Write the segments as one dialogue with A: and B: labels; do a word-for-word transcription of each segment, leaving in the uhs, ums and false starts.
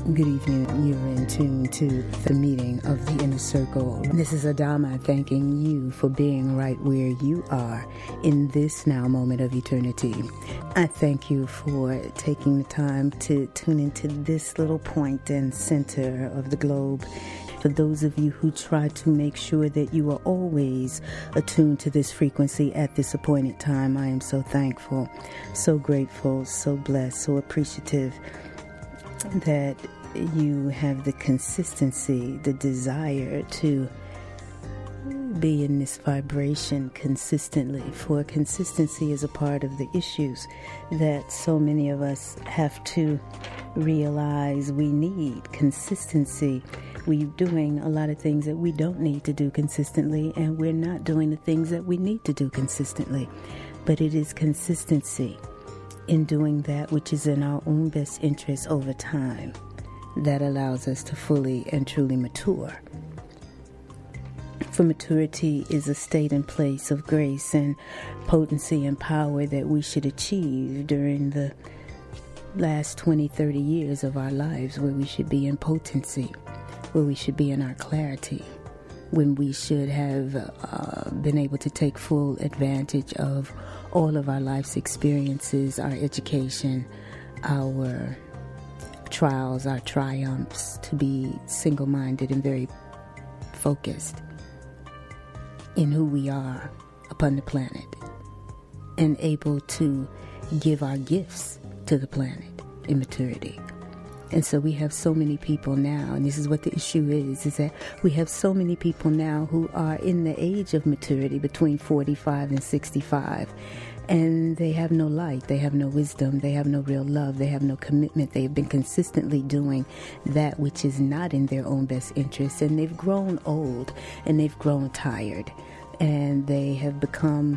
A: Good evening. You're in tune to the meeting of the Inner Circle. This is Adama thanking you for being right where you are in this now moment of eternity. I thank you for taking the time to tune into this little point and center of the globe. For those of you who try to make sure that you are always attuned to this frequency at this appointed time, I am so thankful, so grateful, so blessed, so appreciative that you have the consistency, the desire to be in this vibration consistently. For consistency is a part of the issues that so many of us have to realize we need. Consistency. We're doing a lot of things that we don't need to do consistently, and we're not doing the things that we need to do consistently. But it is consistency in doing that which is in our own best interest over time that allows us to fully and truly mature. For maturity is a state and place of grace and potency and power that we should achieve during the last twenty, thirty years of our lives, where we should be in potency, where we should be in our clarity, when we should have uh, been able to take full advantage of all of our life's experiences, our education, our trials, our triumphs, to be single-minded and very focused in who we are upon the planet, and able to give our gifts to the planet in maturity. And so we have so many people now, and this is what the issue is, is that we have so many people now who are in the age of maturity between forty-five and sixty-five, and they have no light, they have no wisdom, they have no real love, they have no commitment. They have been consistently doing that which is not in their own best interest, and they've grown old, and they've grown tired, and they have become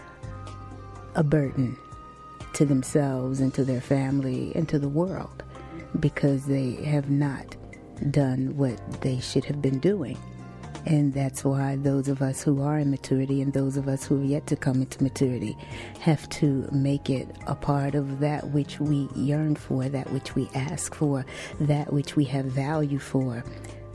A: a burden to themselves and to their family and to the world, because they have not done what they should have been doing. And that's why those of us who are in maturity and those of us who are yet to come into maturity have to make it a part of that which we yearn for, that which we ask for, that which we have value for,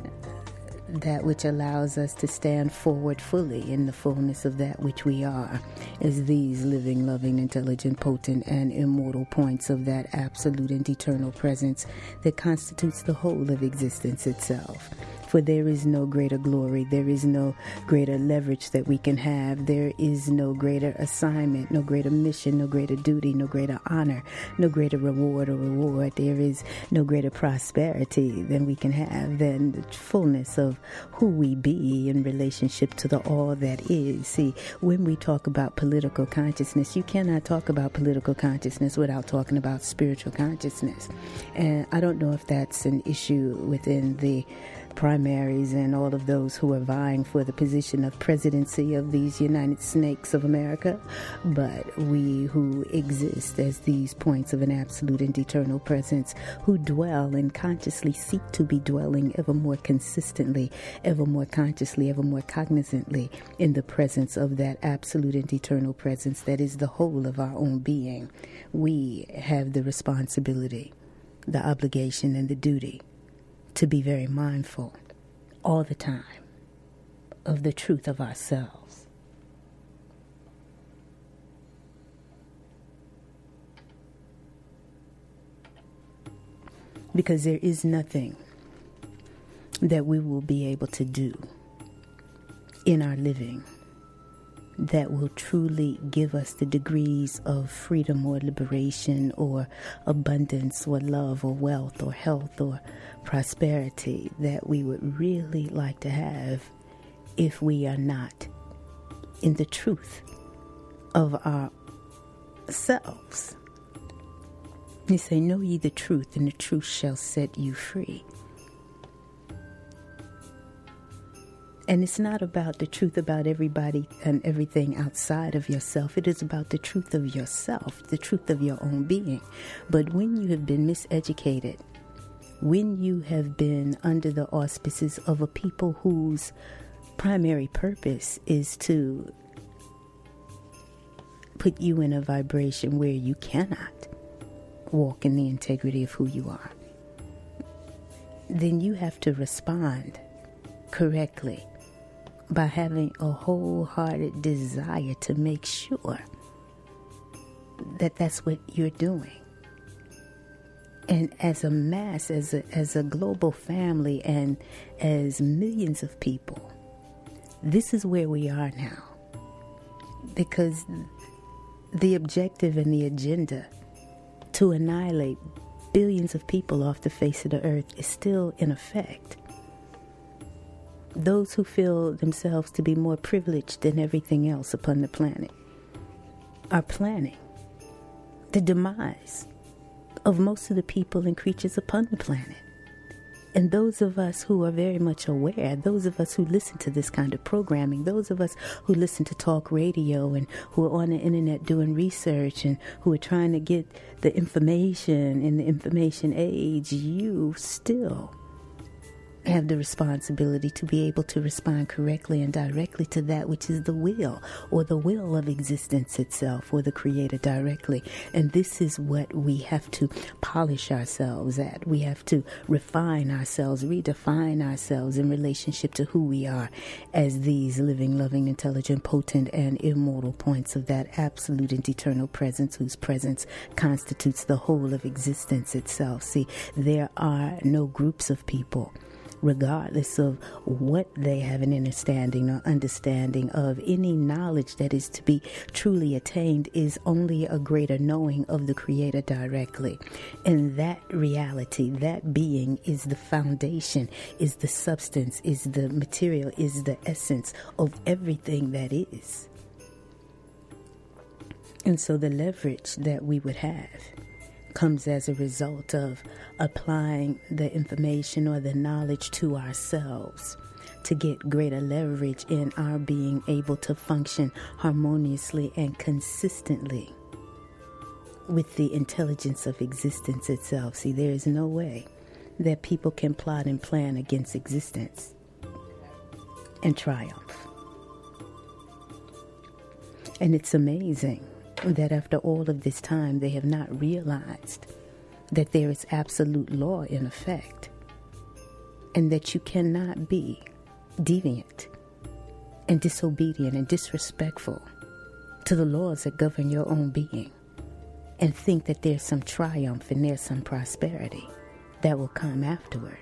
A: that which allows us to stand forward fully in the fullness of that which we are, as these living, loving, intelligent, potent, and immortal points of that absolute and eternal presence that constitutes the whole of existence itself. For there is no greater glory, there is no greater leverage that we can have, there is no greater assignment, no greater mission, no greater duty, no greater honor, no greater reward or reward. There is no greater prosperity than we can have than the fullness of who we be in relationship to the all that is. See, when we talk about political consciousness, you cannot talk about political consciousness without talking about spiritual consciousness. And I don't know if that's an issue within the primaries and all of those who are vying for the position of presidency of these United Snakes of America, but we who exist as these points of an absolute and eternal presence, who dwell and consciously seek to be dwelling ever more consistently, ever more consciously, ever more cognizantly in the presence of that absolute and eternal presence that is the whole of our own being, we have the responsibility, the obligation, and the duty to be very mindful all the time of the truth of ourselves. Because there is nothing that we will be able to do in our living that will truly give us the degrees of freedom or liberation or abundance or love or wealth or health or prosperity that we would really like to have if we are not in the truth of ourselves. You say, know ye the truth, and the truth shall set you free. And it's not about the truth about everybody and everything outside of yourself. It is about the truth of yourself, the truth of your own being. But when you have been miseducated, when you have been under the auspices of a people whose primary purpose is to put you in a vibration where you cannot walk in the integrity of who you are, then you have to respond correctly by having a wholehearted desire to make sure that that's what you're doing. And as a mass, as a, as a global family, and as millions of people, this is where we are now. Because the objective and the agenda to annihilate billions of people off the face of the earth is still in effect. Those who feel themselves to be more privileged than everything else upon the planet are planning the demise of most of the people and creatures upon the planet. And those of us who are very much aware, those of us who listen to this kind of programming, those of us who listen to talk radio and who are on the internet doing research and who are trying to get the information in the information age, you still have the responsibility to be able to respond correctly and directly to that which is the will, or the will of existence itself, or the Creator directly. And this is what we have to polish ourselves at. We have to refine ourselves, redefine ourselves in relationship to who we are as these living, loving, intelligent, potent, and immortal points of that absolute and eternal presence, whose presence constitutes the whole of existence itself. See, there are no groups of people, regardless of what they have an understanding or understanding of. Any knowledge that is to be truly attained is only a greater knowing of the Creator directly. And that reality, that being, is the foundation, is the substance, is the material, is the essence of everything that is. And so the leverage that we would have comes as a result of applying the information or the knowledge to ourselves to get greater leverage in our being able to function harmoniously and consistently with the intelligence of existence itself. See, there is no way that people can plot and plan against existence and triumph. And it's amazing that after all of this time, they have not realized that there is absolute law in effect, and that you cannot be deviant and disobedient and disrespectful to the laws that govern your own being and think that there's some triumph and there's some prosperity that will come afterward.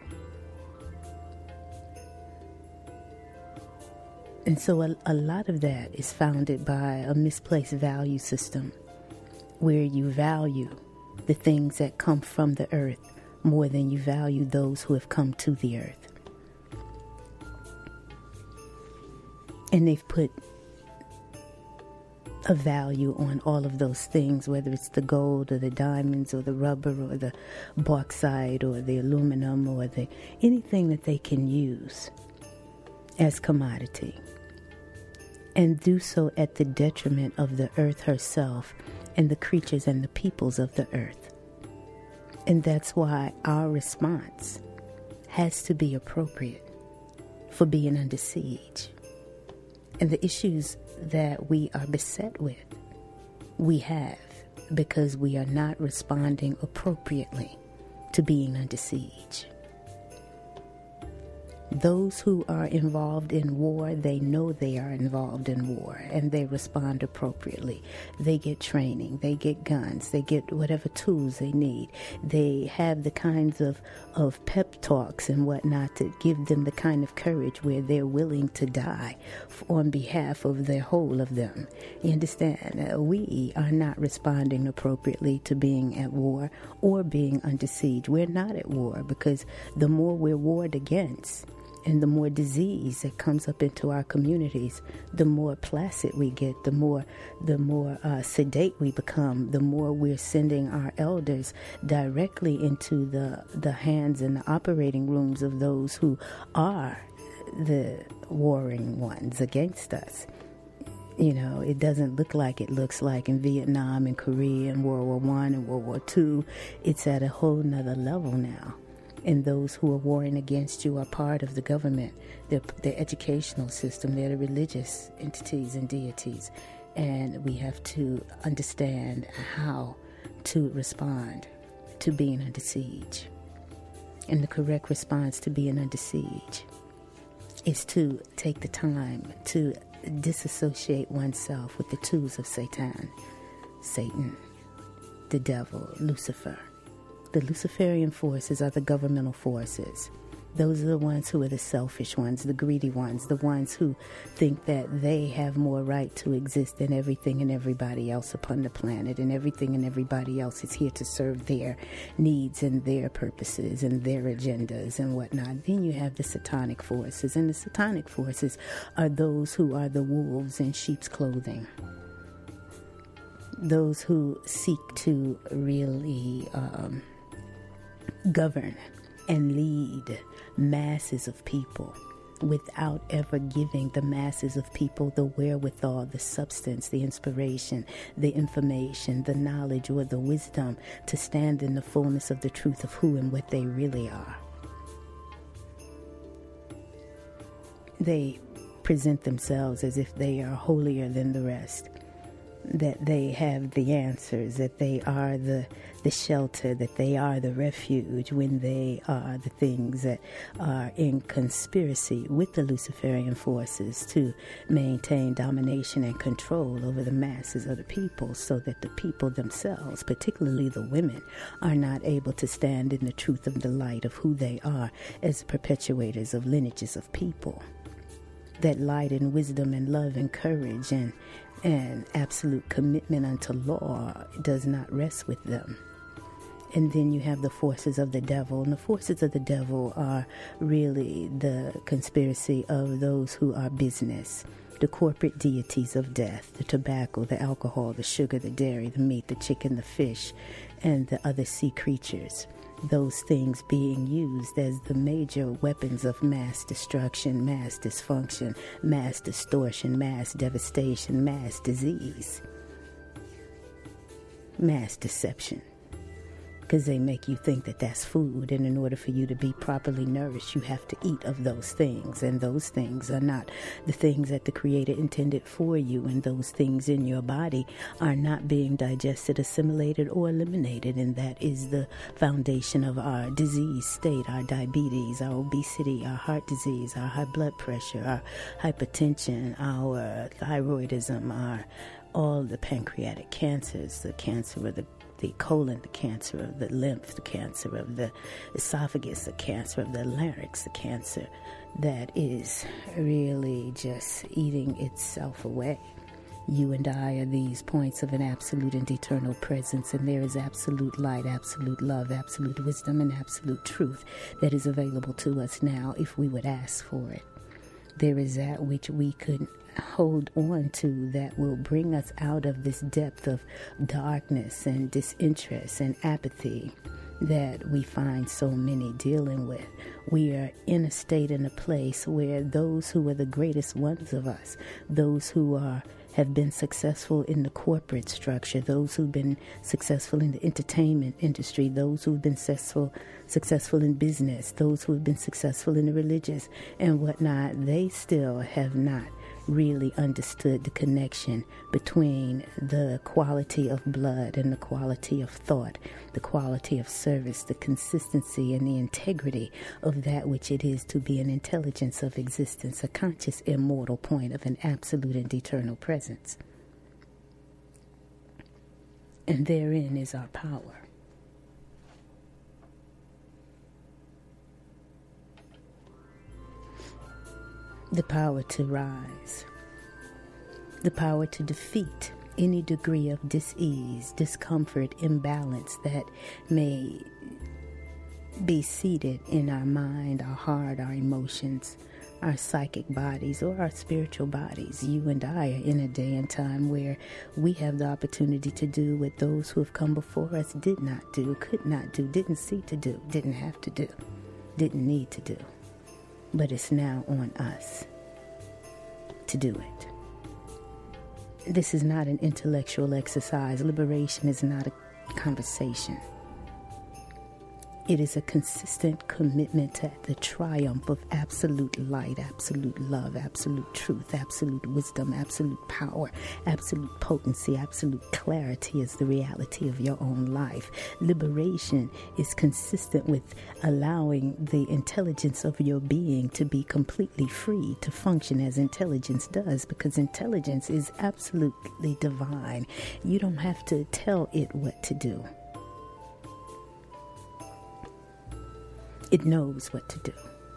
A: And so a, a lot of that is founded by a misplaced value system where you value the things that come from the earth more than you value those who have come to the earth. And they've put a value on all of those things, whether it's the gold or the diamonds or the rubber or the bauxite or the aluminum or the anything that they can use as commodity, and do so at the detriment of the earth herself and the creatures and the peoples of the earth. And that's why our response has to be appropriate for being under siege. And the issues that we are beset with, we have because we are not responding appropriately to being under siege. Those who are involved in war, they know they are involved in war, and they respond appropriately. They get training, they get guns, they get whatever tools they need. They have the kinds of, of pep talks and whatnot to give them the kind of courage where they're willing to die on behalf of the whole of them. You understand? Uh, we are not responding appropriately to being at war or being under siege. We're not at war because the more we're warred against, and the more disease that comes up into our communities, the more placid we get, the more the more uh, sedate we become, the more we're sending our elders directly into the, the hands and the operating rooms of those who are the warring ones against us. You know, it doesn't look like it looks like in Vietnam and Korea and World War One and World War Two. It's at a whole nother level now. And those who are warring against you are part of the government, the, the educational system, they're the religious entities and deities. And we have to understand how to respond to being under siege. And the correct response to being under siege is to take the time to disassociate oneself with the tools of Satan, Satan, the devil, Lucifer. The Luciferian forces are the governmental forces. Those are the ones who are the selfish ones, the greedy ones, the ones who think that they have more right to exist than everything and everybody else upon the planet, and everything and everybody else is here to serve their needs and their purposes and their agendas and whatnot. Then you have the satanic forces, and the satanic forces are those who are the wolves in sheep's clothing. Those who seek to really um, govern and lead masses of people without ever giving the masses of people the wherewithal, the substance, the inspiration, the information, the knowledge, or the wisdom to stand in the fullness of the truth of who and what they really are. They present themselves as if they are holier than the rest, that they have the answers, that they are the the shelter, that they are the refuge, when they are the things that are in conspiracy with the Luciferian forces to maintain domination and control over the masses of the people, so that the people themselves, particularly the women, are not able to stand in the truth of the light of who they are as perpetuators of lineages of people. That light and wisdom and love and courage and and absolute commitment unto law does not rest with them. And then you have the forces of the devil. And the forces of the devil are really the conspiracy of those who are business, the corporate deities of death, the tobacco, the alcohol, the sugar, the dairy, the meat, the chicken, the fish, and the other sea creatures. Those things being used as the major weapons of mass destruction, mass dysfunction, mass distortion, mass devastation, mass disease, mass deception. Because they make you think that that's food, and in order for you to be properly nourished, you have to eat of those things, and those things are not the things that the Creator intended for you, and those things in your body are not being digested, assimilated, or eliminated, and that is the foundation of our disease state, our diabetes, our obesity, our heart disease, our high blood pressure, our hypertension, our thyroidism, our all the pancreatic cancers, the cancer of the the colon, the cancer of the lymph, the cancer of the esophagus, the cancer of the larynx, the cancer that is really just eating itself away. You and I are these points of an absolute and eternal presence, and there is absolute light, absolute love, absolute wisdom, and absolute truth that is available to us now if we would ask for it. There is that which we could hold on to that will bring us out of this depth of darkness and disinterest and apathy that we find so many dealing with. We are in a state and a place where those who are the greatest ones of us, those who are have been successful in the corporate structure, those who've been successful in the entertainment industry, those who've been successful successful in business, those who have been successful in the religious and whatnot, they still have not really understood the connection between the quality of blood and the quality of thought, the quality of service, the consistency and the integrity of that which it is to be an intelligence of existence, a conscious immortal point of an absolute and eternal presence. And therein is our power. The power to rise, the power to defeat any degree of dis-ease, discomfort, imbalance that may be seated in our mind, our heart, our emotions, our psychic bodies, or our spiritual bodies. You and I are in a day and time where we have the opportunity to do what those who have come before us did not do, could not do, didn't see to do, didn't have to do, didn't need to do. But it's now on us to do it. This is not an intellectual exercise. Liberation is not a conversation. It is a consistent commitment to the triumph of absolute light, absolute love, absolute truth, absolute wisdom, absolute power, absolute potency, absolute clarity is the reality of your own life. Liberation is consistent with allowing the intelligence of your being to be completely free, to function as intelligence does, because intelligence is absolutely divine. You don't have to tell it what to do. It knows what to do.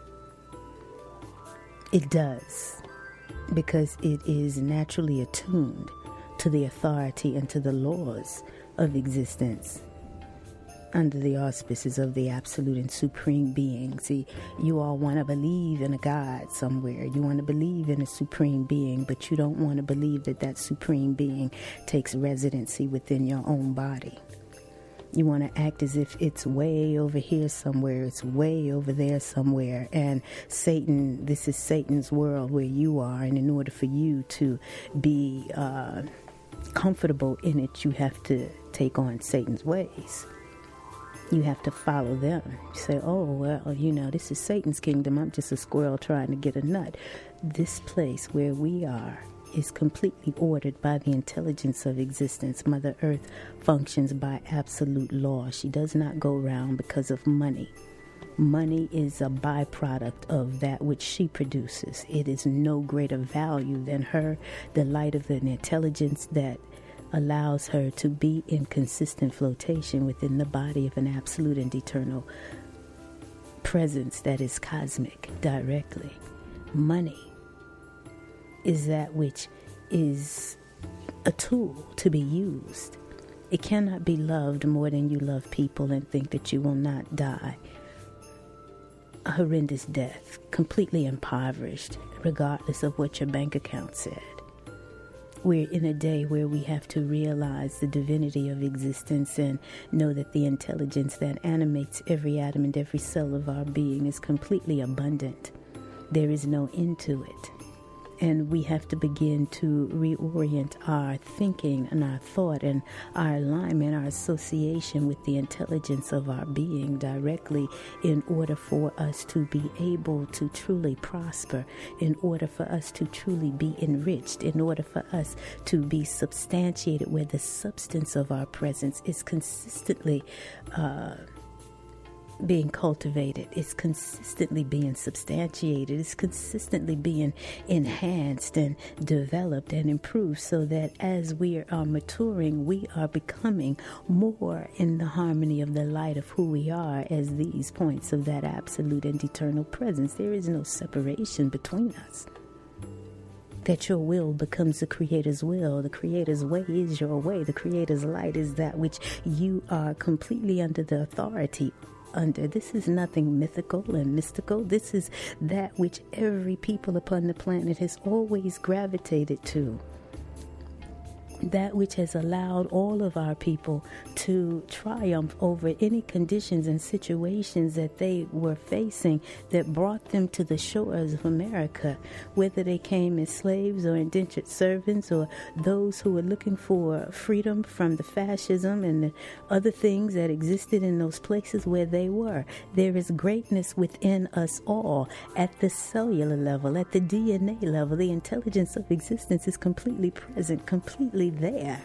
A: It does, because it is naturally attuned to the authority and to the laws of existence under the auspices of the absolute and supreme being. See, you all want to believe in a God somewhere. You want to believe in a supreme being, but you don't want to believe that that supreme being takes residency within your own body. You want to act as if it's way over here somewhere, it's way over there somewhere, and Satan, this is Satan's world where you are, and in order for you to be uh, comfortable in it, you have to take on Satan's ways. You have to follow them. You say, oh, well, you know, this is Satan's kingdom. I'm just a squirrel trying to get a nut. This place where we are is completely ordered by the intelligence of existence. Mother Earth functions by absolute law. She does not go round because of money. Money is a byproduct of that which she produces. It is no greater value than her, the light of an intelligence that allows her to be in consistent flotation within the body of an absolute and eternal presence that is cosmic directly. Money is that which is a tool to be used. It cannot be loved more than you love people and think that you will not die a horrendous death, completely impoverished, regardless of what your bank account said. We're in a day where we have to realize the divinity of existence and know that the intelligence that animates every atom and every cell of our being is completely abundant. There is no end to it. And we have to begin to reorient our thinking and our thought and our alignment, our association with the intelligence of our being directly in order for us to be able to truly prosper, in order for us to truly be enriched, in order for us to be substantiated where the substance of our presence is consistently uh being cultivated, it's consistently being substantiated, it's consistently being enhanced and developed and improved, so that as we are maturing, we are becoming more in the harmony of the light of who we are as these points of that absolute and eternal presence. There is no separation between us. That your will becomes the Creator's will. The Creator's way is your way. The Creator's light is that which you are completely under the authority under. This is nothing mythical and mystical. This is that which every people upon the planet has always gravitated to. That which has allowed all of our people to triumph over any conditions and situations that they were facing that brought them to the shores of America, whether they came as slaves or indentured servants or those who were looking for freedom from the fascism and the other things that existed in those places where they were. There is greatness within us all at the cellular level, at the D N A level. The intelligence of existence is completely present, completely there.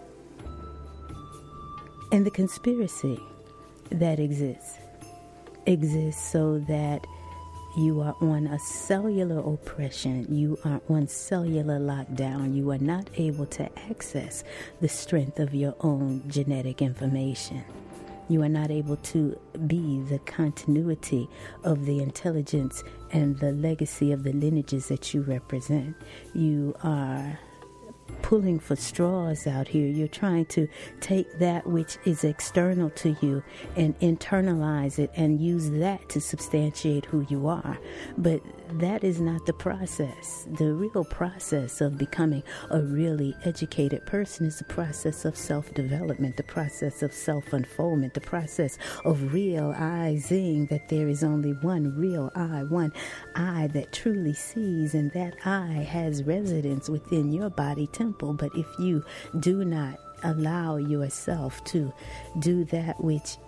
A: And the conspiracy that exists exists so that you are on a cellular oppression, you are on cellular lockdown, you are not able to access the strength of your own genetic information. You are not able to be the continuity of the intelligence and the legacy of the lineages that you represent. You are pulling for straws out here. You're trying to take that which is external to you and internalize it and use that to substantiate who you are. But that is not the process. The real process of becoming a really educated person is the process of self-development, the process of self-unfoldment, the process of realizing that there is only one real I, one I that truly sees, and that I has residence within your body temple. But if you do not allow yourself to do that which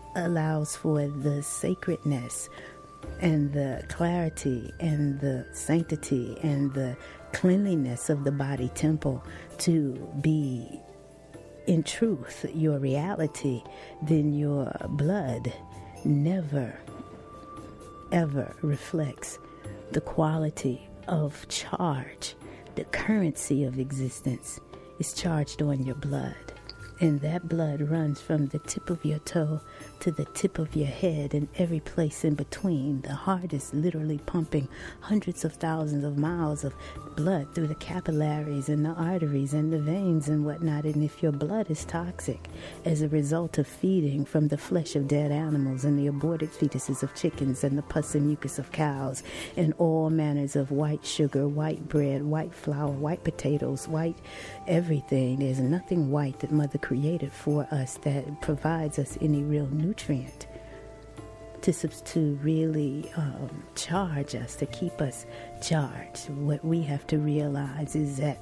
A: allows for the sacredness and the clarity and the sanctity and the cleanliness of the body temple to be in truth your reality, then your blood never ever reflects the quality of charge. The currency of existence is charged on your blood. And that blood runs from the tip of your toe to the tip of your head and every place in between. The heart is literally pumping hundreds of thousands of miles of blood through the capillaries and the arteries and the veins and whatnot. And if your blood is toxic as a result of feeding from the flesh of dead animals and the aborted fetuses of chickens and the pus and mucus of cows and all manners of white sugar, white bread, white flour, white potatoes, white everything, there's nothing white that Mother created for us that provides us any real nutrient to, to really um, charge us, to keep us charged. What we have to realize is that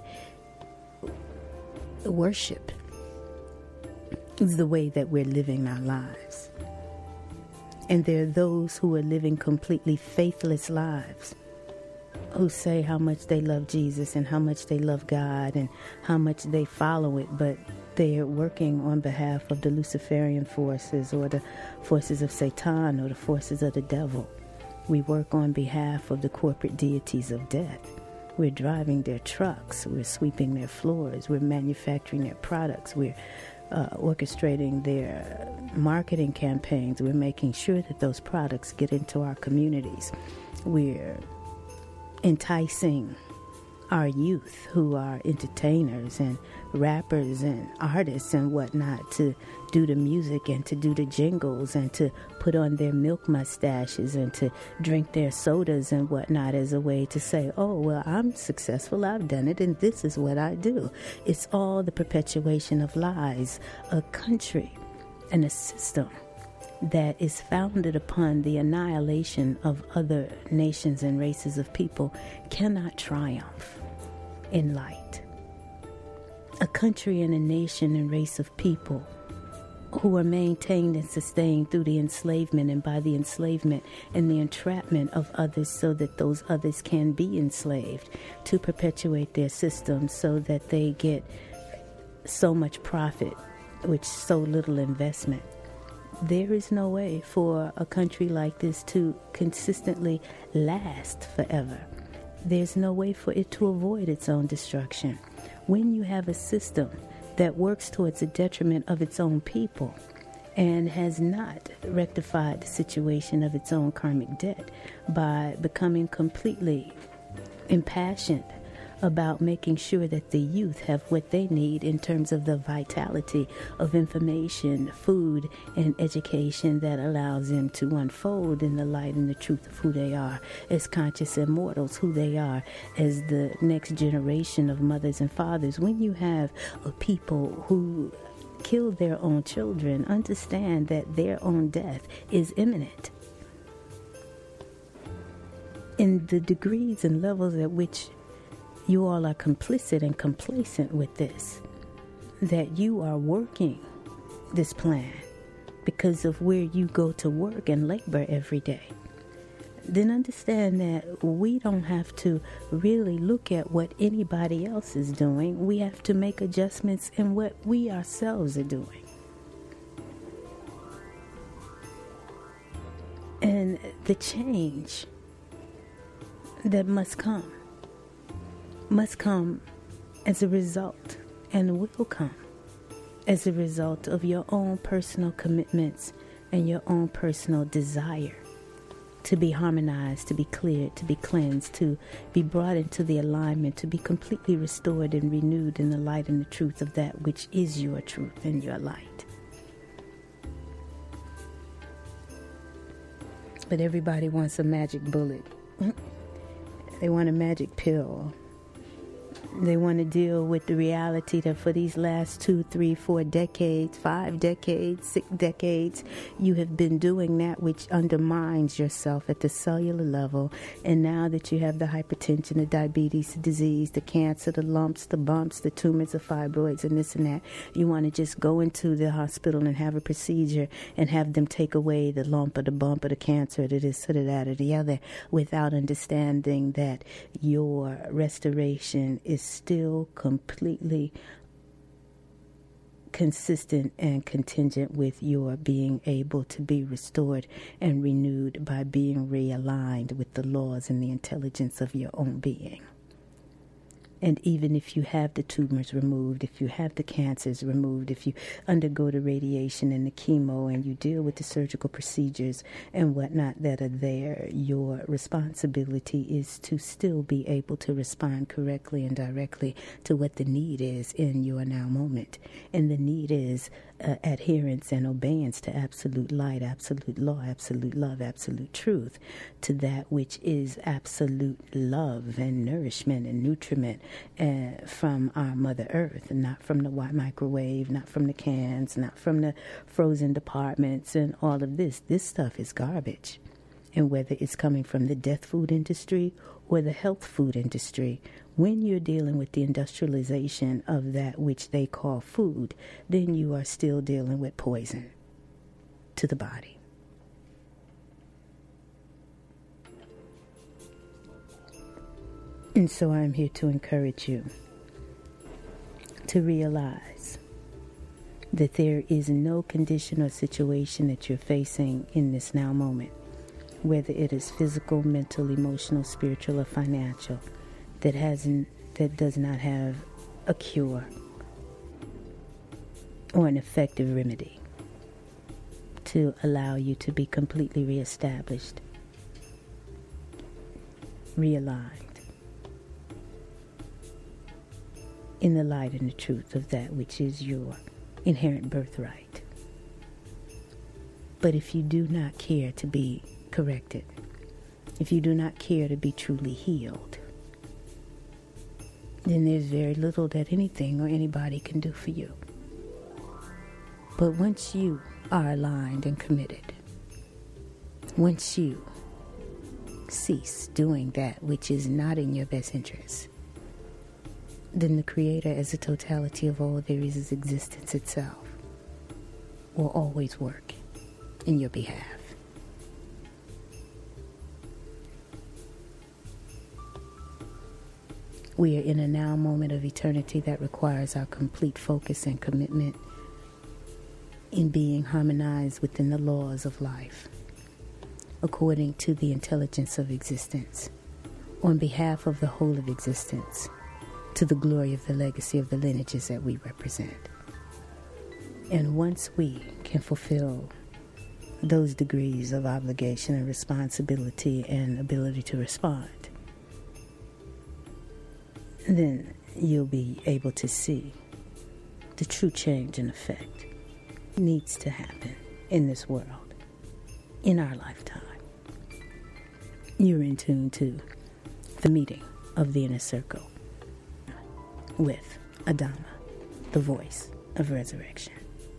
A: worship is the way that we're living our lives. And there are those who are living completely faithless lives, who say how much they love Jesus and how much they love God and how much they follow it, but they're working on behalf of the Luciferian forces or the forces of Satan or the forces of the devil. We work on behalf of the corporate deities of death. We're driving their trucks. We're sweeping their floors. We're manufacturing their products. We're uh, orchestrating their marketing campaigns. We're making sure that those products get into our communities. We're enticing our youth, who are entertainers and rappers and artists and whatnot, to do the music and to do the jingles and to put on their milk mustaches and to drink their sodas and whatnot as a way to say, oh, well, I'm successful, I've done it, and this is what I do. It's all the perpetuation of lies. A country and a system that is founded upon the annihilation of other nations and races of people cannot triumph in light. A country and a nation and race of people who are maintained and sustained through the enslavement and by the enslavement and the entrapment of others so that those others can be enslaved to perpetuate their system so that they get so much profit with so little investment. There is no way for a country like this to consistently last forever. There's no way for it to avoid its own destruction. When you have a system that works towards the detriment of its own people and has not rectified the situation of its own karmic debt by becoming completely impassioned about making sure that the youth have what they need in terms of the vitality of information, food, and education that allows them to unfold in the light and the truth of who they are as conscious immortals, who they are as the next generation of mothers and fathers. When you have a people who kill their own children, understand that their own death is imminent. In the degrees and levels at which you all are complicit and complacent with this, that you are working this plan because of where you go to work and labor every day, then understand that we don't have to really look at what anybody else is doing. We have to make adjustments in what we ourselves are doing. And the change that must come must come as a result and will come as a result of your own personal commitments and your own personal desire to be harmonized, to be cleared, to be cleansed, to be brought into the alignment, to be completely restored and renewed in the light and the truth of that which is your truth and your light. But everybody wants a magic bullet. They want a magic pill. They want to deal with the reality that for these last two, three, four decades, five decades, six decades, you have been doing that which undermines yourself at the cellular level. And now that you have the hypertension, the diabetes, the disease, the cancer, the lumps, the bumps, the tumors, the fibroids, and this and that, you want to just go into the hospital and have a procedure and have them take away the lump or the bump or the cancer or the this or the that or the other, without understanding that your restoration is still completely consistent and contingent with your being able to be restored and renewed by being realigned with the laws and the intelligence of your own being. And even if you have the tumors removed, if you have the cancers removed, if you undergo the radiation and the chemo and you deal with the surgical procedures and whatnot that are there, your responsibility is to still be able to respond correctly and directly to what the need is in your now moment. And the need is uh, adherence and obedience to absolute light, absolute law, absolute love, absolute truth, to that which is absolute love and nourishment and nutriment uh, from our Mother Earth, not from the white microwave, not from the cans, not from the frozen departments and all of this. This stuff is garbage. And whether it's coming from the death food industry or the health food industry, when you're dealing with the industrialization of that which they call food, then you are still dealing with poison to the body. And so I'm here to encourage you to realize that there is no condition or situation that you're facing in this now moment, whether it is physical, mental, emotional, spiritual, or financial, that hasn't, that does not have a cure or an effective remedy to allow you to be completely reestablished, realigned in the light and the truth of that which is your inherent birthright. But if you do not care to be corrected, if you do not care to be truly healed, then there's very little that anything or anybody can do for you. But once you are aligned and committed, once you cease doing that which is not in your best interest, then the Creator, as the totality of all there is, is existence itself, will always work in your behalf. We are in a now moment of eternity that requires our complete focus and commitment in being harmonized within the laws of life, according to the intelligence of existence, on behalf of the whole of existence, to the glory of the legacy of the lineages that we represent. And once we can fulfill those degrees of obligation and responsibility and ability to respond, then you'll be able to see the true change and effect needs to happen in this world, in our lifetime. You're in tune to the meeting of the Inner Circle with Adama, the voice of resurrection.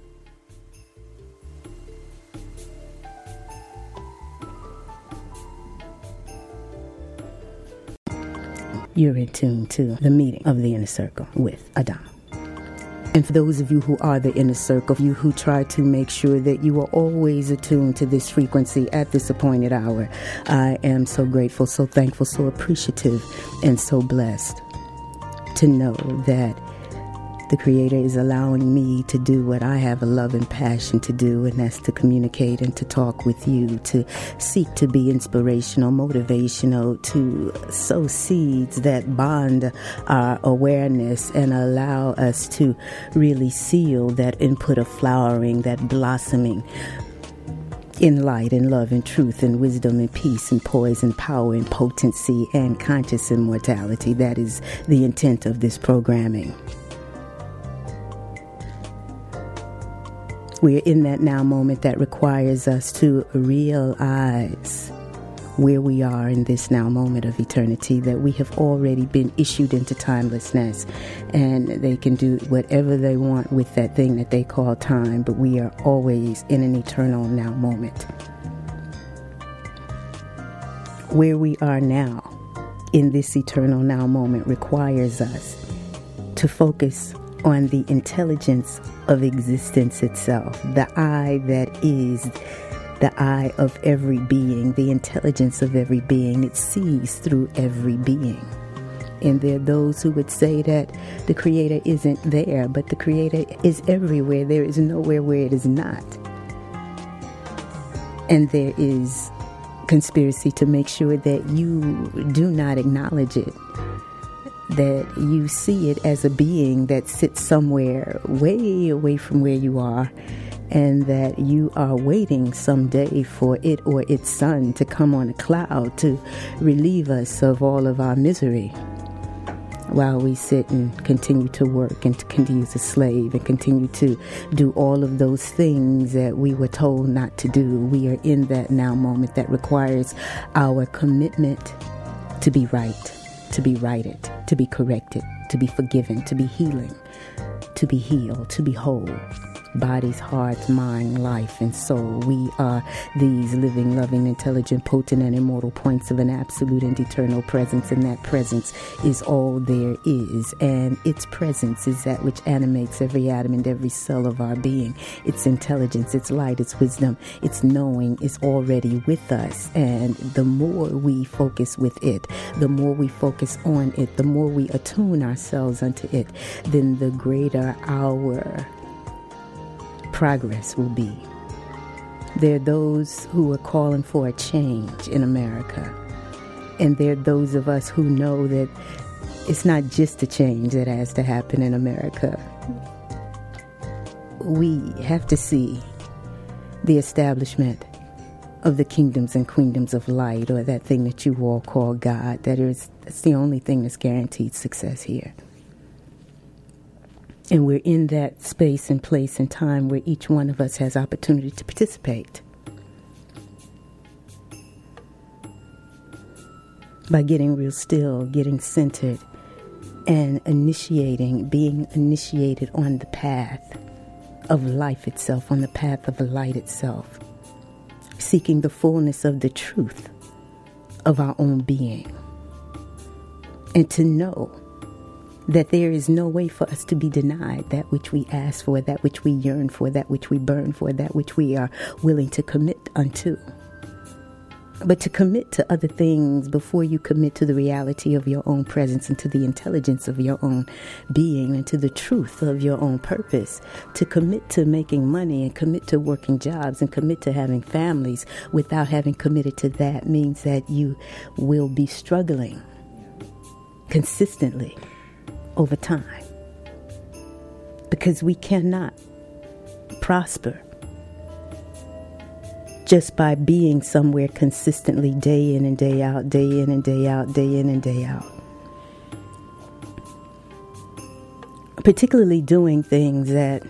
A: You're in tune to the meeting of the Inner Circle with Adama. And for those of you who are the Inner Circle, you who try to make sure that you are always attuned to this frequency at this appointed hour, I am so grateful, so thankful, so appreciative, and so blessed to know that the Creator is allowing me to do what I have a love and passion to do, and that's to communicate and to talk with you, to seek to be inspirational, motivational, to sow seeds that bond our awareness and allow us to really seal that input of flowering, that blossoming in light and love and truth and wisdom and peace and poise and power and potency and conscious immortality. That is the intent of this programming. We are in that now moment that requires us to realize where we are in this now moment of eternity, that we have already been issued into timelessness, and they can do whatever they want with that thing that they call time, but we are always in an eternal now moment. Where we are now in this eternal now moment requires us to focus on the intelligence of existence itself, the I that is the I of every being, the intelligence of every being. It sees through every being. And there are those who would say that the Creator isn't there, but the Creator is everywhere. There is nowhere where it is not. And there is conspiracy to make sure that you do not acknowledge it, that you see it as a being that sits somewhere way away from where you are, and that you are waiting someday for it or its son to come on a cloud to relieve us of all of our misery, while we sit and continue to work and to continue to slave and continue to do all of those things that we were told not to do. We are in that now moment that requires our commitment to be right, to be righted, to be corrected, to be forgiven, to be healing, to be healed, to be whole. Bodies, hearts, mind, life, and soul. We are these living, loving, intelligent, potent, and immortal points of an absolute and eternal presence, and that presence is all there is, and its presence is that which animates every atom and every cell of our being. Its intelligence, its light, its wisdom, its knowing is already with us, and the more we focus with it, the more we focus on it, the more we attune ourselves unto it, then the greater our progress will be. There are those who are calling for a change in America, and there are those of us who know that it's not just a change that has to happen in America. We have to see the establishment of the kingdoms and queendoms of light, or that thing that you all call God. That is, that's the only thing that's guaranteed success here. And we're in that space and place and time where each one of us has opportunity to participate by getting real still, getting centered, and initiating, being initiated on the path of life itself, on the path of light itself, seeking the fullness of the truth of our own being, and to know that there is no way for us to be denied that which we ask for, that which we yearn for, that which we burn for, that which we are willing to commit unto. But to commit to other things before you commit to the reality of your own presence and to the intelligence of your own being and to the truth of your own purpose, to commit to making money and commit to working jobs and commit to having families without having committed to that, means that you will be struggling consistently over time, because we cannot prosper just by being somewhere consistently day in and day out, day in and day out, day in and day out. Particularly doing things that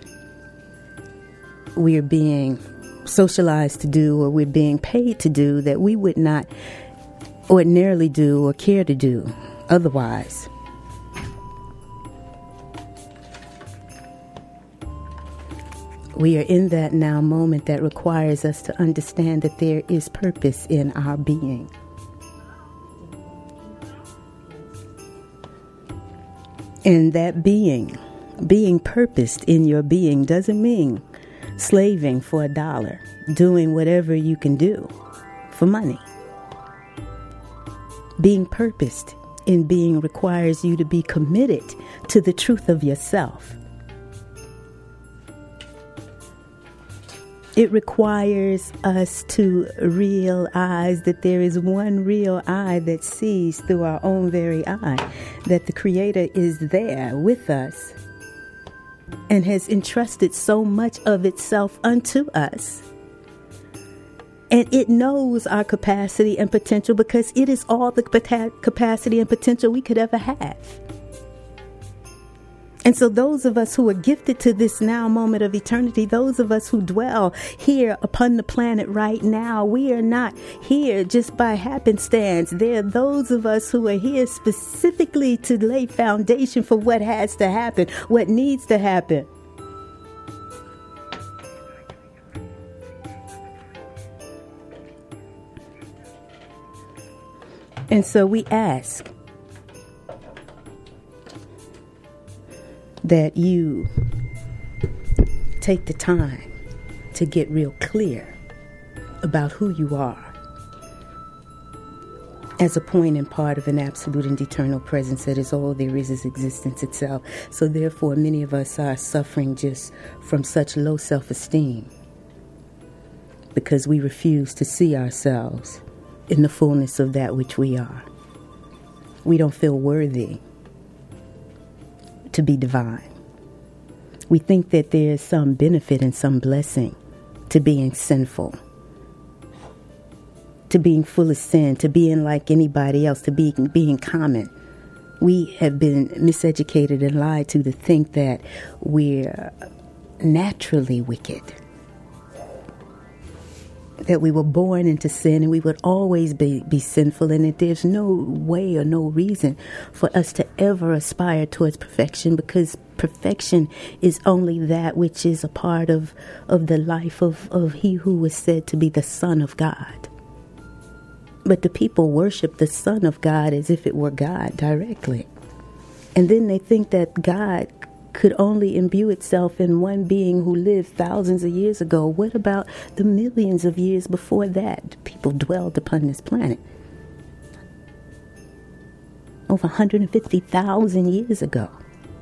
A: we're being socialized to do, or we're being paid to do, that we would not ordinarily do or care to do otherwise. We are in that now moment that requires us to understand that there is purpose in our being. And that being, being purposed in your being, doesn't mean slaving for a dollar, doing whatever you can do for money. Being purposed in being requires you to be committed to the truth of yourself. It requires us to realize that there is one real eye that sees through our own very eye, that the Creator is there with us and has entrusted so much of itself unto us. And it knows our capacity and potential, because it is all the capacity and potential we could ever have. And so those of us who are gifted to this now moment of eternity, those of us who dwell here upon the planet right now, we are not here just by happenstance. There are those of us who are here specifically to lay foundation for what has to happen, what needs to happen. And so we ask that you take the time to get real clear about who you are as a point and part of an absolute and eternal presence that is all there is is existence itself. So therefore, many of us are suffering just from such low self-esteem because we refuse to see ourselves in the fullness of that which we are. We don't feel worthy to be divine. We think that there's some benefit and some blessing to being sinful, to being full of sin, to being like anybody else, to being, being common. We have been miseducated and lied to to think that we're naturally wicked, that we were born into sin and we would always be, be sinful, and that there's no way or no reason for us to ever aspire towards perfection, because perfection is only that which is a part of, of the life of, of he who was said to be the Son of God. But the people worship the Son of God as if it were God directly. And then they think that God could only imbue itself in one being who lived thousands of years ago. What about the millions of years before that people dwelled upon this planet? Over one hundred fifty thousand years ago.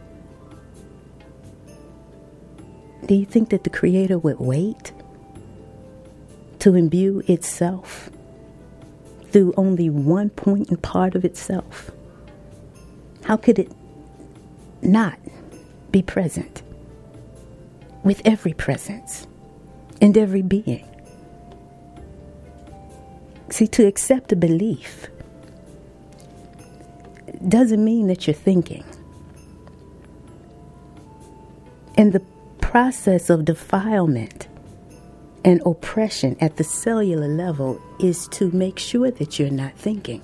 A: Do you think that the Creator would wait to imbue itself through only one point and part of itself? How could it not be present with every presence and every being? See, to accept a belief doesn't mean that you're thinking. And the process of defilement and oppression at the cellular level is to make sure that you're not thinking.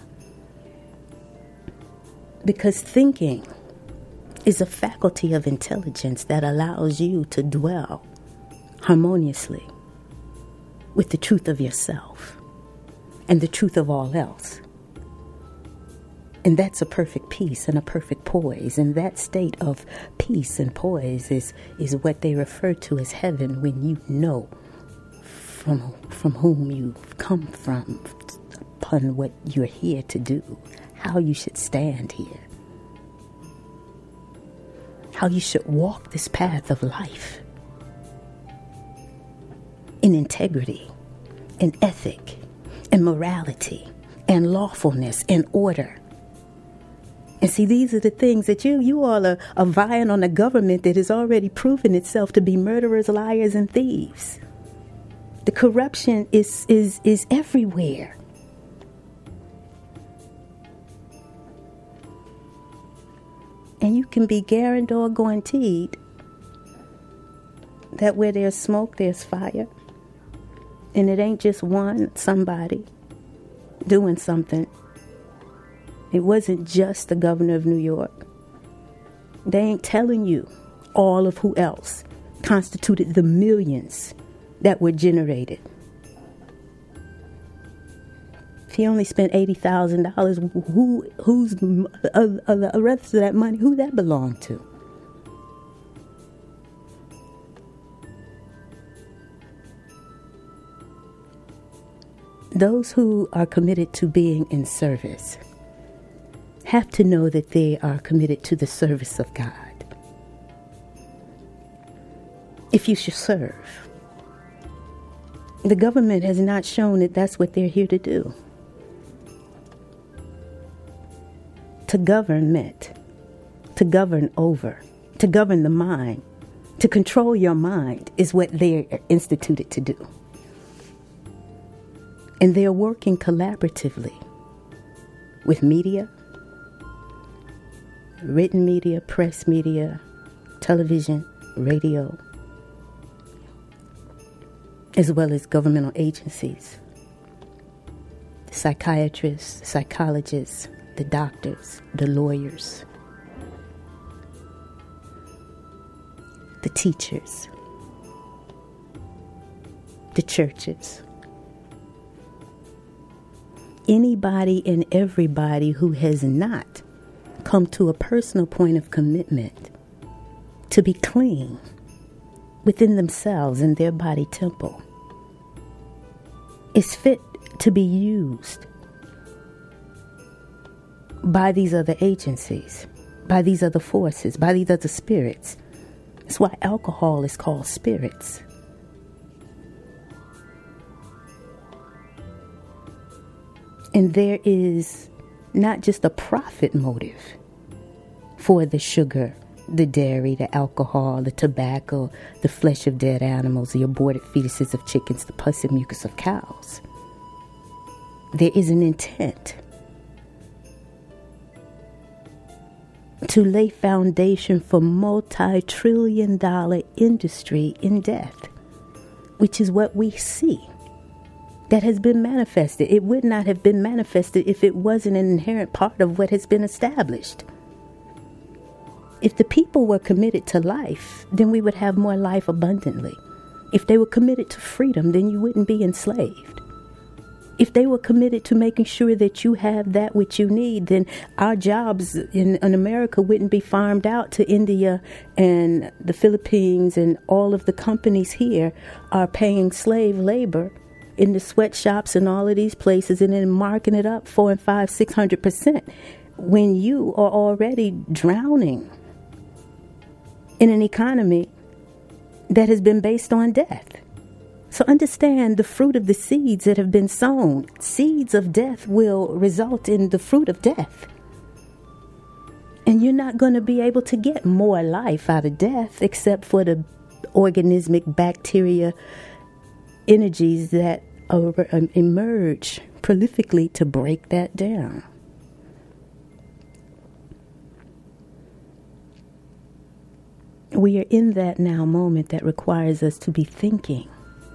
A: Because thinking is a faculty of intelligence that allows you to dwell harmoniously with the truth of yourself and the truth of all else. And that's a perfect peace and a perfect poise. And that state of peace and poise is, is what they refer to as heaven, when you know from, from whom you've come from, upon what you're here to do, how you should stand here, how you should walk this path of life in integrity, in ethic, in morality, and lawfulness, and order. And see, these are the things that you you all are, are vying on a government that has already proven itself to be murderers, liars, and thieves. The corruption is is is everywhere. And you can be guaranteed that where there's smoke, there's fire. And it ain't just one somebody doing something. It wasn't just the governor of New York. They ain't telling you all of who else constituted the millions that were generated. If he only spent eighty thousand dollars, who, who's uh, uh, the rest of that money, who that belonged to? Those who are committed to being in service have to know that they are committed to the service of God. If you should serve, the government has not shown that that's what they're here to do. To govern meant to govern over, to govern the mind, to control your mind is what they're instituted to do. And they're working collaboratively with media, written media, press media, television, radio, as well as governmental agencies, the psychiatrists, the psychologists, the doctors, the lawyers, the teachers, the churches. Anybody and everybody who has not come to a personal point of commitment to be clean within themselves and their body temple is fit to be used by these other agencies, by these other forces, by these other spirits. That's why alcohol is called spirits. And there is not just a profit motive for the sugar, the dairy, the alcohol, the tobacco, the flesh of dead animals, the aborted fetuses of chickens, the pus and mucus of cows. There is an intent to lay foundation for multi-trillion dollar industry in death, which is what we see that has been manifested. It would not have been manifested if it wasn't an inherent part of what has been established. If the people were committed to life, then we would have more life abundantly. If they were committed to freedom, then you wouldn't be enslaved. If they were committed to making sure that you have that which you need, then our jobs in, in America wouldn't be farmed out to India and the Philippines, and all of the companies here are paying slave labor in the sweatshops and all of these places, and then marking it up four and five, six hundred percent, when you are already drowning in an economy that has been based on death. So understand the fruit of the seeds that have been sown. Seeds of death will result in the fruit of death. And you're not going to be able to get more life out of death except for the organismic bacteria energies that are, um, emerge prolifically to break that down. We are in that now moment that requires us to be thinking.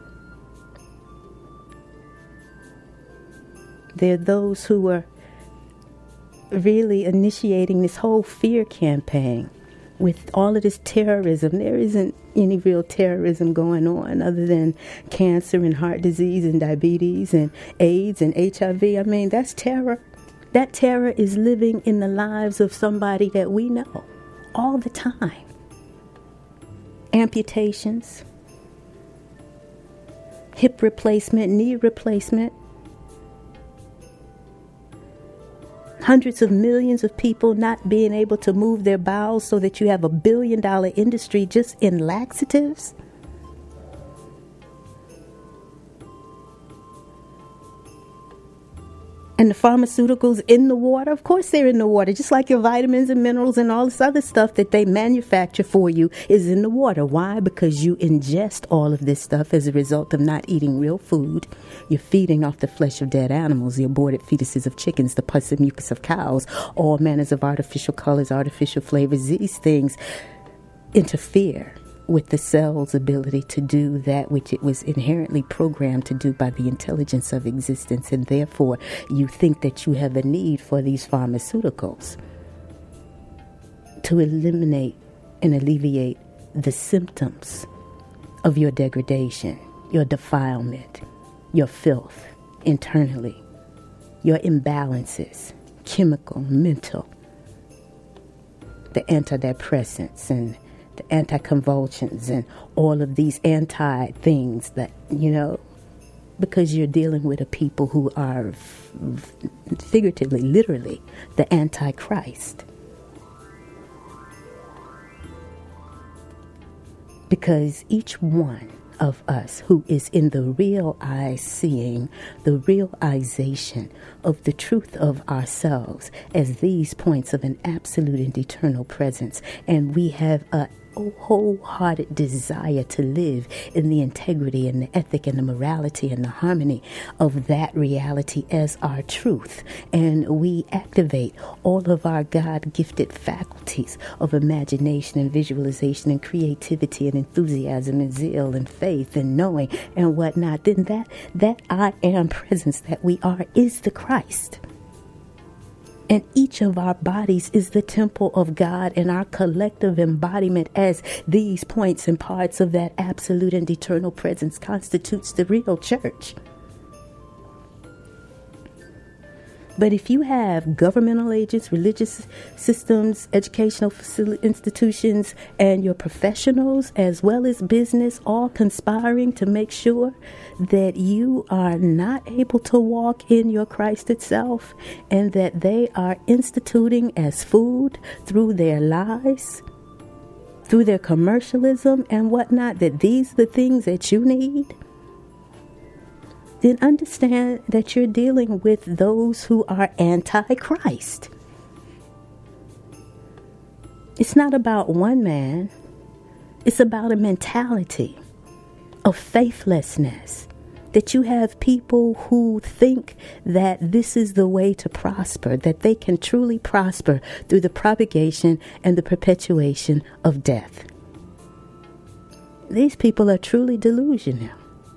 A: There are those who are really initiating this whole fear campaign with all of this terrorism. There isn't any real terrorism going on other than cancer and heart disease and diabetes and AIDS and H I V. I mean, that's terror. That terror is living in the lives of somebody that we know all the time. Amputations, hip replacement, knee replacement. Hundreds of millions of people not being able to move their bowels, so that you have a billion dollar industry just in laxatives. And the pharmaceuticals in the water, of course they're in the water, just like your vitamins and minerals and all this other stuff that they manufacture for you is in the water. Why? Because you ingest all of this stuff as a result of not eating real food. You're feeding off the flesh of dead animals, the aborted fetuses of chickens, the pus and mucus of cows, all manners of artificial colors, artificial flavors. These things interfere with the cell's ability to do that which it was inherently programmed to do by the intelligence of existence, and therefore you think that you have a need for these pharmaceuticals to eliminate and alleviate the symptoms of your degradation, your defilement, your filth internally, your imbalances, chemical, mental, the antidepressants and the anticonvulsions and all of these anti things that, you know, because you're dealing with a people who are f- figuratively, literally, the Antichrist. Because each one of us who is in the real eye seeing, the realization of the truth of ourselves as these points of an absolute and eternal presence, and we have a whole, wholehearted desire to live in the integrity and the ethic and the morality and the harmony of that reality as our truth. And we activate all of our God-gifted faculties of imagination and visualization and creativity and enthusiasm and zeal and faith and knowing and whatnot. Then that, that I am presence that we are is the Christ. And each of our bodies is the temple of God, and our collective embodiment as these points and parts of that absolute and eternal presence constitutes the real church. But if you have governmental agents, religious systems, educational facility, institutions, and your professionals, as well as business, all conspiring to make sure that you are not able to walk in your Christ itself, and that they are instituting as food through their lies, through their commercialism and whatnot, that these are the things that you need, then understand that you're dealing with those who are anti-Christ. It's not about one man. It's about a mentality of faithlessness, that you have people who think that this is the way to prosper, that they can truly prosper through the propagation and the perpetuation of death. These people are truly delusional.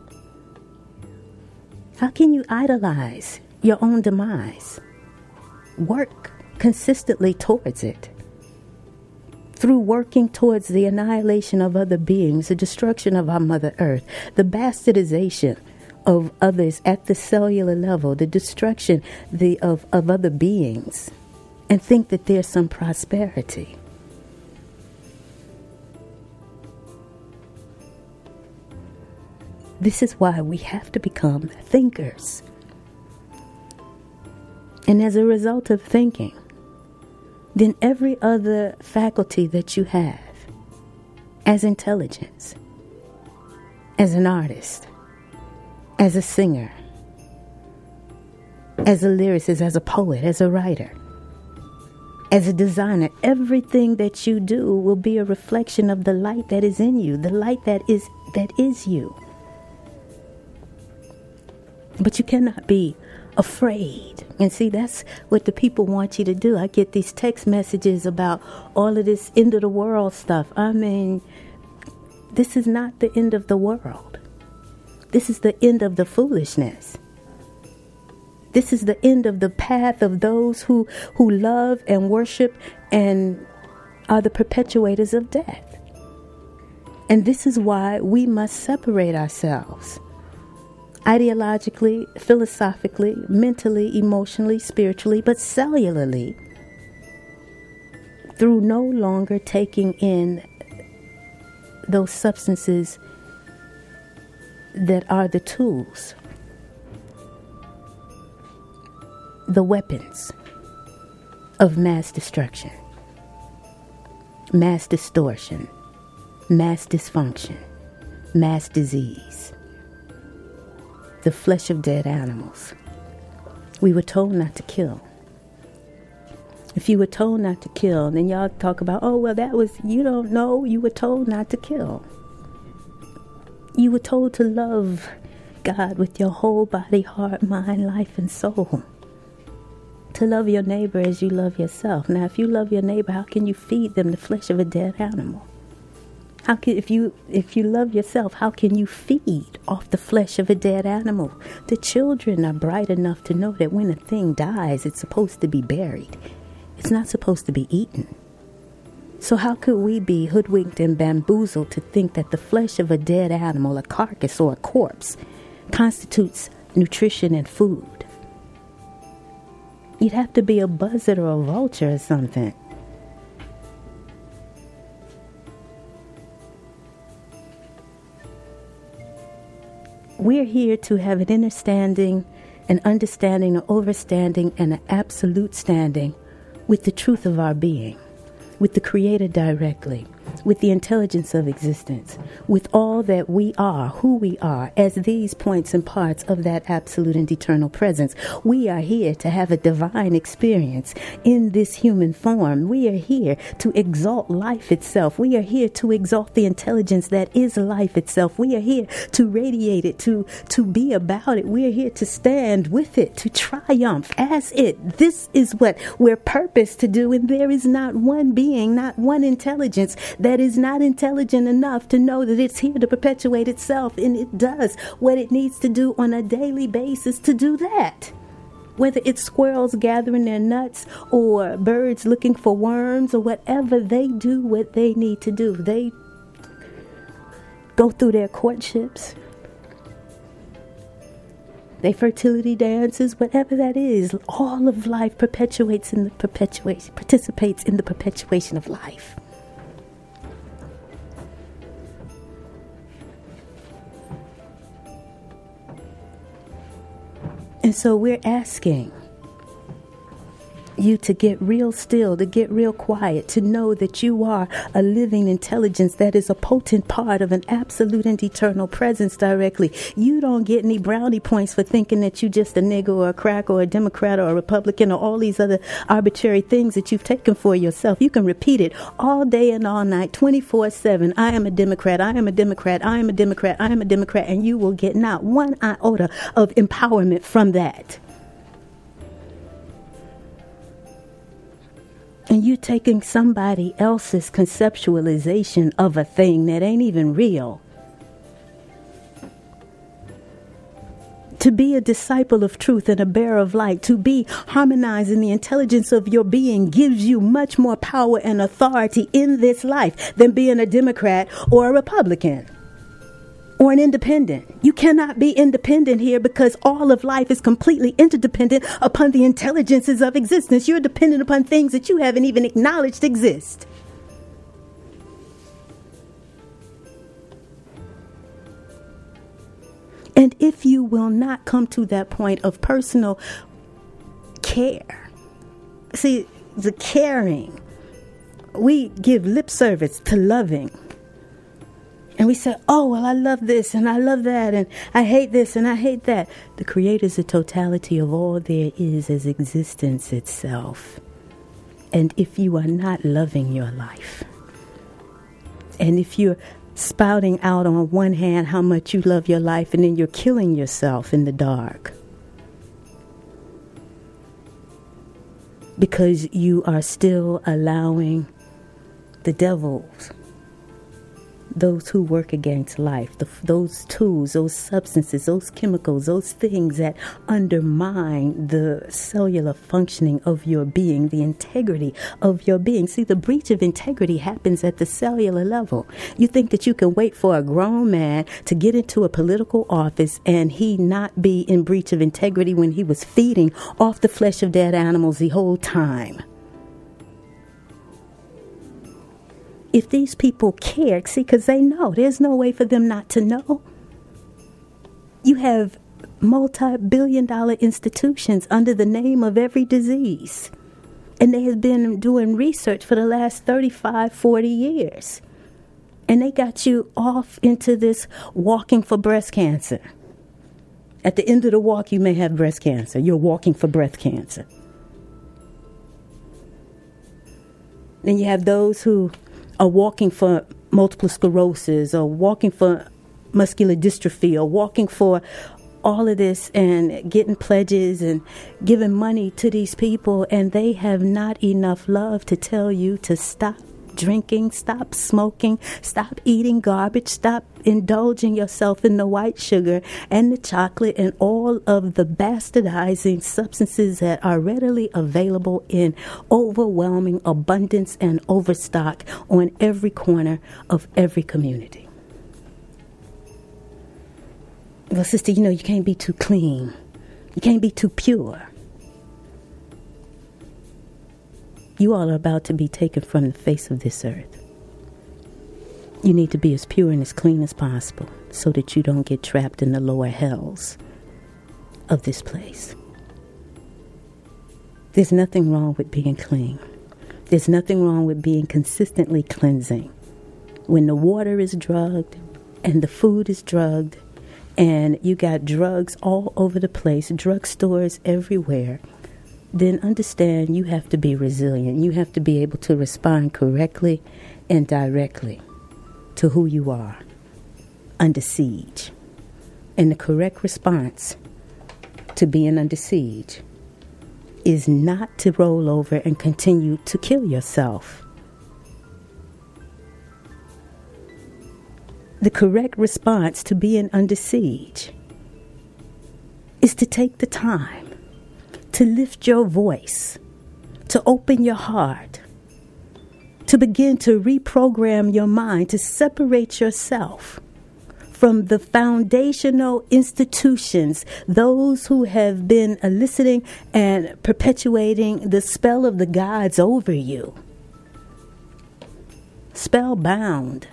A: How can you idolize your own demise? Work consistently towards it. Through working towards the annihilation of other beings, the destruction of our Mother Earth, the bastardization of others at the cellular level, the destruction the, of, of other beings, and think that there's some prosperity. This is why we have to become thinkers. And as a result of thinking, then every other faculty that you have, as intelligence, as an artist, as a singer, as a lyricist, as a poet, as a writer, as a designer, everything that you do will be a reflection of the light that is in you, the light that is that is you. But you cannot be afraid. And see, that's what the people want you to do. I get these text messages about all of this end of the world stuff. I mean, this is not the end of the world. This is the end of the foolishness. This is the end of the path of those who, who love and worship and are the perpetuators of death. And this is why we must separate ourselves. Ideologically, philosophically, mentally, emotionally, spiritually, but cellularly, through no longer taking in those substances that are the tools, the weapons of mass destruction, mass distortion, mass dysfunction, mass disease. The flesh of dead animals. We were told not to kill. If you were told not to kill, then y'all talk about, oh, well, that was, you don't know, you were told not to kill. You were told to love God with your whole body, heart, mind, life, and soul. To love your neighbor as you love yourself. Now, if you love your neighbor, how can you feed them the flesh of a dead animal? How can, if you if you love yourself, how can you feed off the flesh of a dead animal? The children are bright enough to know that when a thing dies, it's supposed to be buried. It's not supposed to be eaten. So how could we be hoodwinked and bamboozled to think that the flesh of a dead animal, a carcass or a corpse, constitutes nutrition and food? You'd have to be a buzzard or a vulture or something. We're here to have an understanding, an understanding, an overstanding, and an absolute standing with the truth of our being, with the Creator directly, with the intelligence of existence, with all that we are, who we are, as these points and parts of that absolute and eternal presence. We are here to have a divine experience in this human form. We are here to exalt life itself. We are here to exalt the intelligence that is life itself. We are here to radiate it, to, to be about it. We are here to stand with it, to triumph as it. This is what we're purposed to do, and there is not one being, not one intelligence that is not intelligent enough to know that it's here to perpetuate itself, and it does what it needs to do on a daily basis to do that. Whether it's squirrels gathering their nuts or birds looking for worms or whatever, they do what they need to do. They go through their courtships, their fertility dances, whatever that is. All of life perpetuates in the perpetuation, participates in the perpetuation of life. And so we're asking you to get real still, to get real quiet, to know that you are a living intelligence that is a potent part of an absolute and eternal presence directly. You don't get any brownie points for thinking that you just a nigger or a crack or a Democrat or a Republican or all these other arbitrary things that you've taken for yourself. You can repeat it all day and all night, twenty-four seven. I am a Democrat. I am a Democrat. I am a Democrat. I am a Democrat. And you will get not one iota of empowerment from that. And you're taking somebody else's conceptualization of a thing that ain't even real. To be a disciple of truth and a bearer of light, to be harmonized in the intelligence of your being, gives you much more power and authority in this life than being a Democrat or a Republican or an independent. You cannot be independent here because all of life is completely interdependent upon the intelligences of existence. You're dependent upon things that you haven't even acknowledged exist. And if you will not come to that point of personal care, see, the caring, we give lip service to loving. And we say, oh, well, I love this and I love that and I hate this and I hate that. The Creator is the totality of all there is as existence itself. And if you are not loving your life, and if you're spouting out on one hand how much you love your life and then you're killing yourself in the dark because you are still allowing the devils, those who work against life, the, those tools, those substances, those chemicals, those things that undermine the cellular functioning of your being, the integrity of your being. See, the breach of integrity happens at the cellular level. You think that you can wait for a grown man to get into a political office and he not be in breach of integrity when he was feeding off the flesh of dead animals the whole time. If these people care, see, because they know, there's no way for them not to know. You have multi-billion dollar institutions under the name of every disease. And they have been doing research for the last thirty-five, forty years. And they got you off into this walking for breast cancer. At the end of the walk, you may have breast cancer. You're walking for breast cancer. Then you have those who are walking for multiple sclerosis or walking for muscular dystrophy or walking for all of this and getting pledges and giving money to these people, and they have not enough love to tell you to stop drinking, stop smoking, stop eating garbage, stop indulging yourself in the white sugar and the chocolate and all of the bastardizing substances that are readily available in overwhelming abundance and overstock on every corner of every community. Well, sister, you know, you can't be too clean. You can't be too pure. You all are about to be taken from the face of this earth. You need to be as pure and as clean as possible so that you don't get trapped in the lower hells of this place. There's nothing wrong with being clean. There's nothing wrong with being consistently cleansing. When the water is drugged and the food is drugged and you got drugs all over the place, drugstores everywhere, then understand you have to be resilient. You have to be able to respond correctly and directly to who you are under siege. And the correct response to being under siege is not to roll over and continue to kill yourself. The correct response to being under siege is to take the time to lift your voice, to open your heart, to begin to reprogram your mind, to separate yourself from the foundational institutions, those who have been eliciting and perpetuating the spell of the gods over you. Spellbound.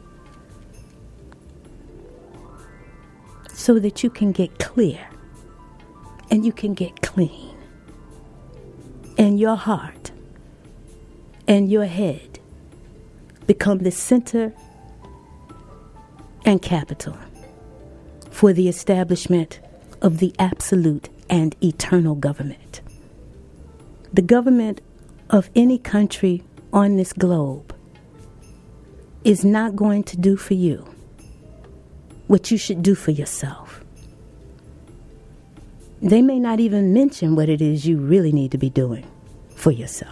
A: So that you can get clear and you can get clean. And your heart and your head become the center and capital for the establishment of the absolute and eternal government. The government of any country on this globe is not going to do for you what you should do for yourself. They may not even mention what it is you really need to be doing for yourself.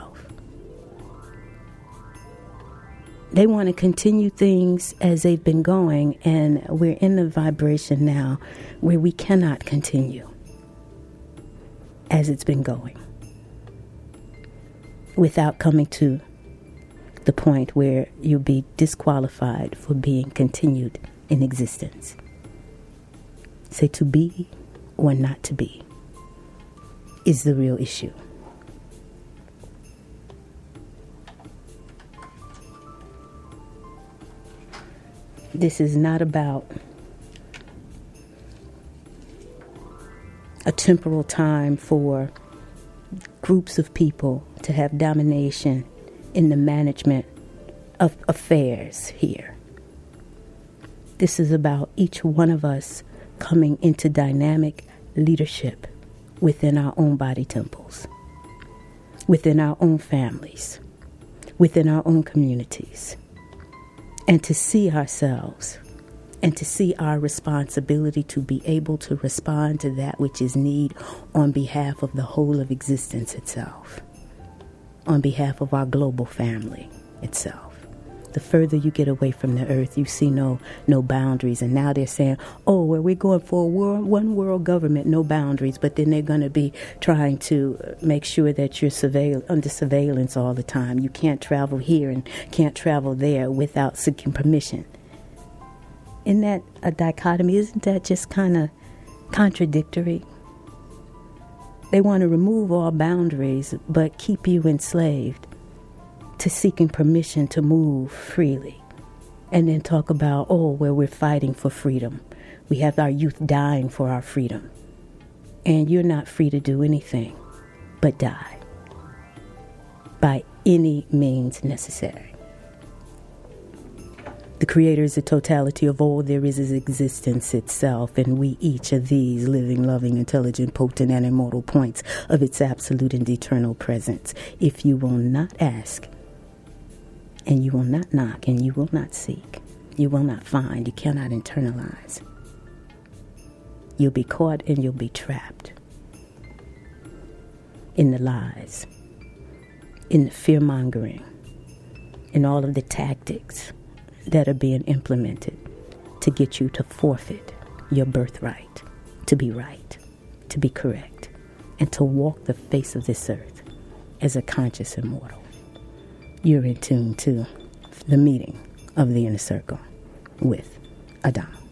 A: They want to continue things as they've been going, and we're in the vibration now where we cannot continue as it's been going without coming to the point where you'll be disqualified for being continued in existence. Say to be or not to be is the real issue. This is not about a temporal time for groups of people to have domination in the management of affairs here. This is about each one of us coming into dynamic leadership within our own body temples, within our own families, within our own communities, and to see ourselves and to see our responsibility to be able to respond to that which is need on behalf of the whole of existence itself, on behalf of our global family itself. The further you get away from the earth, you see no no boundaries. And now they're saying, oh, well, we're going for a world, one world government, no boundaries. But then they're going to be trying to make sure that you're surveil- under surveillance all the time. You can't travel here and can't travel there without seeking permission. Isn't that a dichotomy? Isn't that just kind of contradictory? They want to remove all boundaries, but keep you enslaved to seeking permission to move freely. And then talk about, oh, where we're fighting for freedom. We have our youth dying for our freedom. And you're not free to do anything but die by any means necessary. The Creator is the totality of all there is is existence itself, and we each are these living, loving, intelligent, potent, and immortal points of its absolute and eternal presence. If you will not ask, and you will not knock, and you will not seek, you will not find, you cannot internalize, you'll be caught and you'll be trapped in the lies, in the fear-mongering, in all of the tactics that are being implemented to get you to forfeit your birthright, to be right, to be correct, and to walk the face of this earth as a conscious immortal. You're in tune to the meeting of the Inner Circle with Adama.